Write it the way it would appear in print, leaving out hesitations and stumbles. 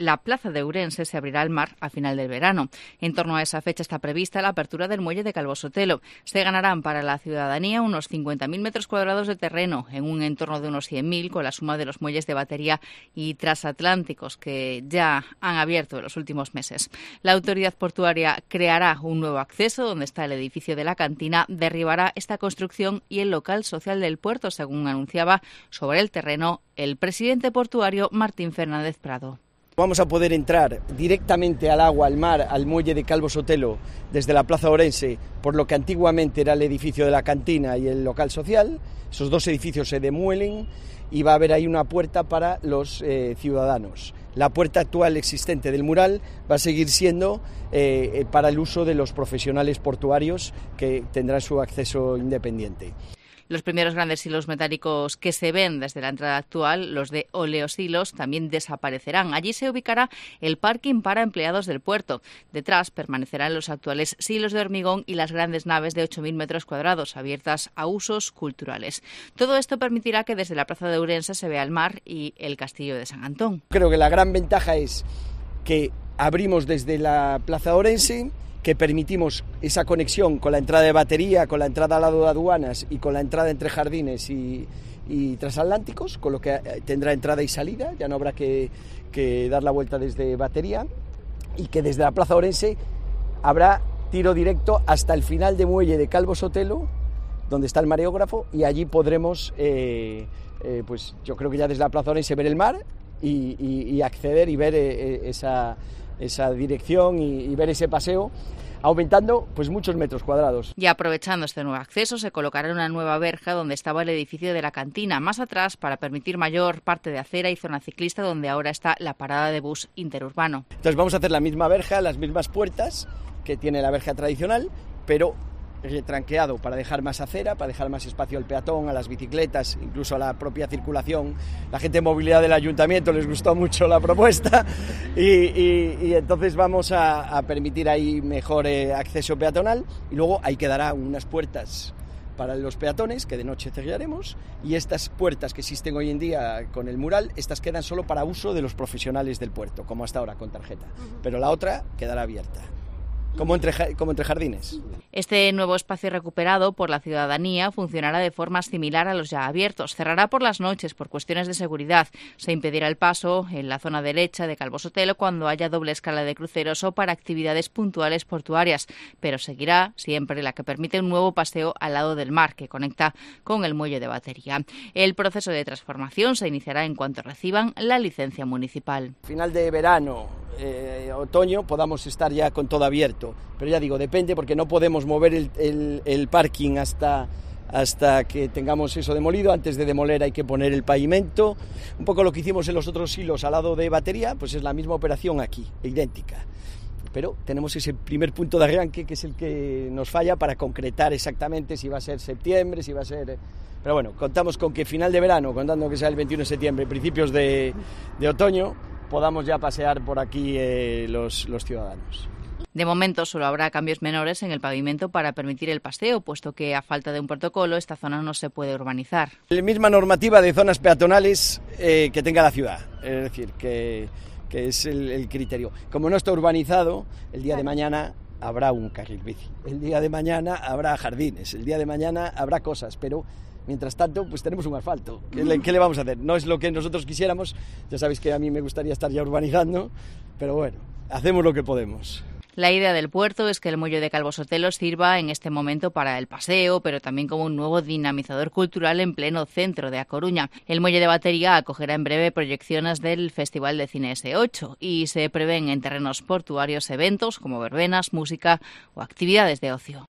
la plaza de Ourense se abrirá al mar a final del verano. En torno a esa fecha está prevista la apertura del muelle de Calvo Sotelo. Se ganarán para la ciudadanía unos 50.000 metros cuadrados de terreno en un entorno de unos 100.000 con la suma de los muelles de Batería y transatlánticos que ya han abierto en los últimos meses. La autoridad portuaria creará un nuevo acceso donde está el edificio de la cantina, derribará esta construcción y el local social del puerto, según anunciaba sobre el terreno el presidente portuario Martín Fernández Prado. Vamos a poder entrar directamente al agua, al mar, al muelle de Calvo Sotelo desde la plaza Ourense, por lo que antiguamente era el edificio de la cantina y el local social. Esos dos edificios se demuelen y va a haber ahí una puerta para los ciudadanos. La puerta actual existente del mural va a seguir siendo para el uso de los profesionales portuarios que tendrán su acceso independiente. Los primeros grandes hilos metálicos que se ven desde la entrada actual, los de oleosilos, también desaparecerán. Allí se ubicará el parking para empleados del puerto. Detrás permanecerán los actuales silos de hormigón y las grandes naves de 8.000 metros cuadrados, abiertas a usos culturales. Todo esto permitirá que desde la plaza de Ourense se vea el mar y el castillo de San Antón. Creo que la gran ventaja es que abrimos desde la plaza de Ourense, que permitimos esa conexión con la entrada de Batería, con la entrada al lado de aduanas y con la entrada entre Jardines y transatlánticos, con lo que tendrá entrada y salida, ya no habrá que dar la vuelta desde Batería, y que desde la plaza Ourense habrá tiro directo hasta el final de muelle de Calvo Sotelo, donde está el mareógrafo, y allí podremos, pues yo creo que ya desde la plaza Ourense ver el mar y acceder y ver esa dirección y ver ese paseo, aumentando pues muchos metros cuadrados. Y aprovechando este nuevo acceso, se colocará una nueva verja donde estaba el edificio de la cantina, más atrás para permitir mayor parte de acera y zona ciclista, donde ahora está la parada de bus interurbano. Entonces vamos a hacer la misma verja, las mismas puertas que tiene la verja tradicional, pero retranqueado para dejar más acera, para dejar más espacio al peatón, a las bicicletas, incluso a la propia circulación. La gente de movilidad del ayuntamiento les gustó mucho la propuesta y entonces vamos a permitir ahí mejor acceso peatonal, y luego ahí quedarán unas puertas para los peatones que de noche cerraremos, y estas puertas que existen hoy en día con el mural, estas quedan solo para uso de los profesionales del puerto, como hasta ahora con tarjeta, pero la otra quedará abierta. Como entre Jardines. Este nuevo espacio recuperado por la ciudadanía funcionará de forma similar a los ya abiertos. Cerrará por las noches por cuestiones de seguridad. Se impedirá el paso en la zona derecha de Calvo Sotelo cuando haya doble escala de cruceros o para actividades puntuales portuarias, pero seguirá siempre la que permite un nuevo paseo al lado del mar que conecta con el muelle de Batería. El proceso de transformación se iniciará en cuanto reciban la licencia municipal. Final de verano, otoño, podamos estar ya con todo abierto, pero ya digo, depende, porque no podemos mover el parking hasta que tengamos eso demolido. Antes de demoler hay que poner el pavimento, un poco lo que hicimos en los otros silos al lado de Batería, pues es la misma operación aquí, idéntica, pero tenemos ese primer punto de arranque que es el que nos falla para concretar exactamente si va a ser septiembre, si va a ser... Pero bueno, contamos con que final de verano, contando que sea el 21 de septiembre, principios de otoño, podamos ya pasear por aquí los ciudadanos. De momento solo habrá cambios menores en el pavimento para permitir el paseo, puesto que a falta de un protocolo esta zona no se puede urbanizar. La misma normativa de zonas peatonales que tenga la ciudad, es decir, que es el criterio. Como no está urbanizado, el día de mañana habrá un carril bici, el día de mañana habrá jardines, el día de mañana habrá cosas, pero... Mientras tanto, pues tenemos un asfalto. ¿Qué le vamos a hacer? No es lo que nosotros quisiéramos. Ya sabéis que a mí me gustaría estar ya urbanizando, pero bueno, hacemos lo que podemos. La idea del puerto es que el muelle de Calvo Sotelo sirva en este momento para el paseo, pero también como un nuevo dinamizador cultural en pleno centro de A Coruña. El muelle de Batería acogerá en breve proyecciones del Festival de Cine S8 y se prevén en terrenos portuarios eventos como verbenas, música o actividades de ocio.